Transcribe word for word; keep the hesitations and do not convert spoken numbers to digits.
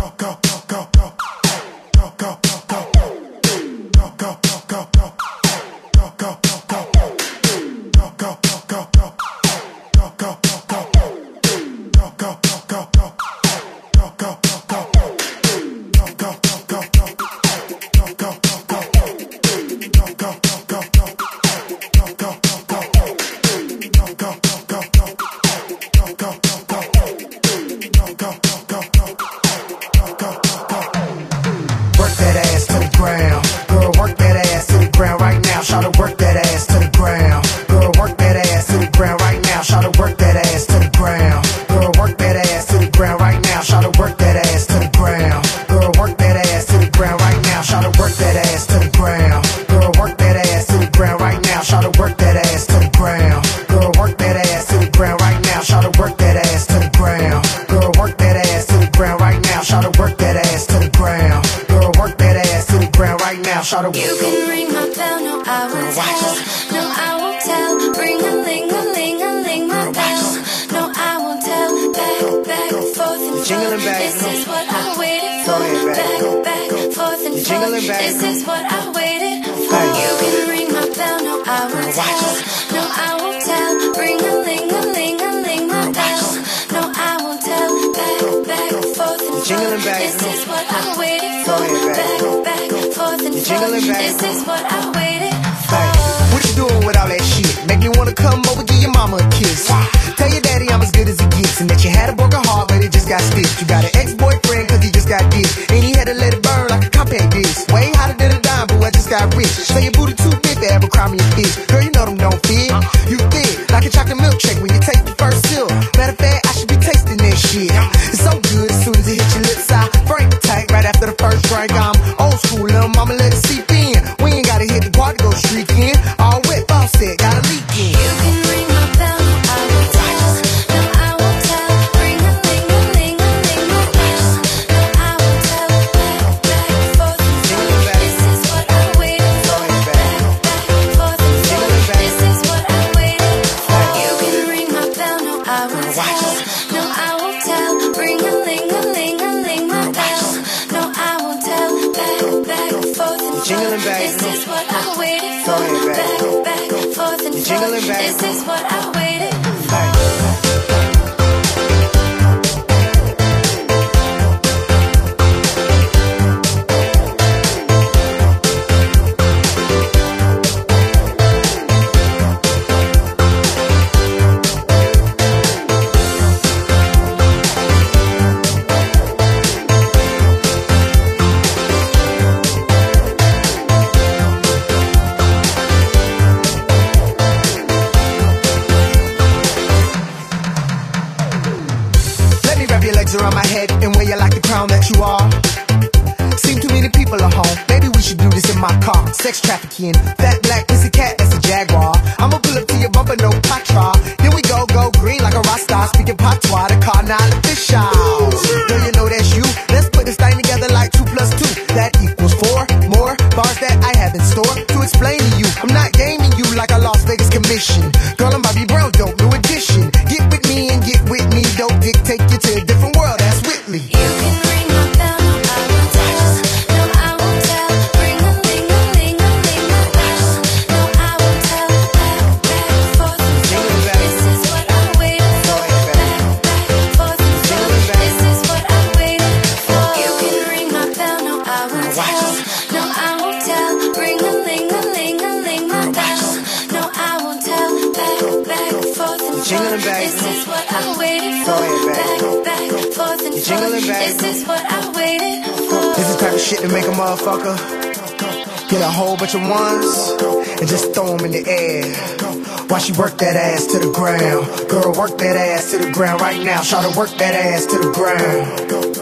You can ring my bell, no I won't tell. No I won't tell. Ring a ling a ling a ling my bell. No I won't tell. Back back forth and forth. This is what I waited for. Back back forth and forth. This is what I waited for. You can ring my bell, no I won't tell. No I won't tell. Ring a ling a ling a ling my bell. No I won't tell. Back back forth and forth. This is what I waited for. Back back forth and forth. This is what I waited for. Hey, what you doing with all that shit? Make me wanna come over, give your mama a kiss. Tell your daddy I'm as good as he gets, and that you had a broken heart, but it just got stitched. You got an ex-boyfriend, cause he just got ditched, and he had to let it burn like a compact disc. Way hotter than a dime, but I just got rich. Say your booty too big to ever cry me a bitch. Girl, you know them don't fit. You thick, like a chocolate milkshake when you take the first sip. Matter of fact, I should be tasting that shit. It's so good as soon as it hits your lips, I break the tank right after the first drink. I'm old school, little mama, let it seep in. We ain't gotta hit the party, go streaking. All wet, faucet, got a leak in. You can ring my bell, no I won't tell. No I won't tell. Ring a ling a ling a ling my bell. No I won't tell. Back back forth and forth. This is what I waited for. Back back forth and forth. This is what I waited for. You can ring my bell, no I won't tell. No I won't tell. Ring a ling a ling a ling my bell. No I won't tell. Back back forth and forth. This is what I waited for. Back back forth and forth. This is what I waited for. Around my head and wear you like the crown that you are. Seem too many people at home. Maybe we should do this in my car. Sex trafficking, fat black pussy cat, that's a Jaguar. I'ma pull up to your bumper, no patra. Here we go, go green like a Rasta. Speaking patois, the car not official. Girl, you know that's you. Let's put this thing together like two plus two. That equals four more bars that I have in store to explain to you. I'm not gaming you like a Las Vegas commission. Girl, I'm Bobby Brown, dope, new edition. Get with me and get with me. Don't dictate you to a different world. That's Whitley. You can ring my bell, no I won't tell. No I won't tell. Ring a ling a ling a ling my bell. No I won't tell. Back back forth and forth. This is what I waited for. Back back forth and forth. This is what I waited for. You can ring my bell, no I won't tell. No I won't tell. Ring a ling a ling a ling my bell. No I won't tell. Back back forth and forth. This is what I waited for. Back back forth and forth. This is what I waited for. This is the type of shit to make a motherfucker get a whole bunch of ones and just throw them in the air. While she work that ass to the ground. Girl, work that ass to the ground right now. Try to work that ass to the ground.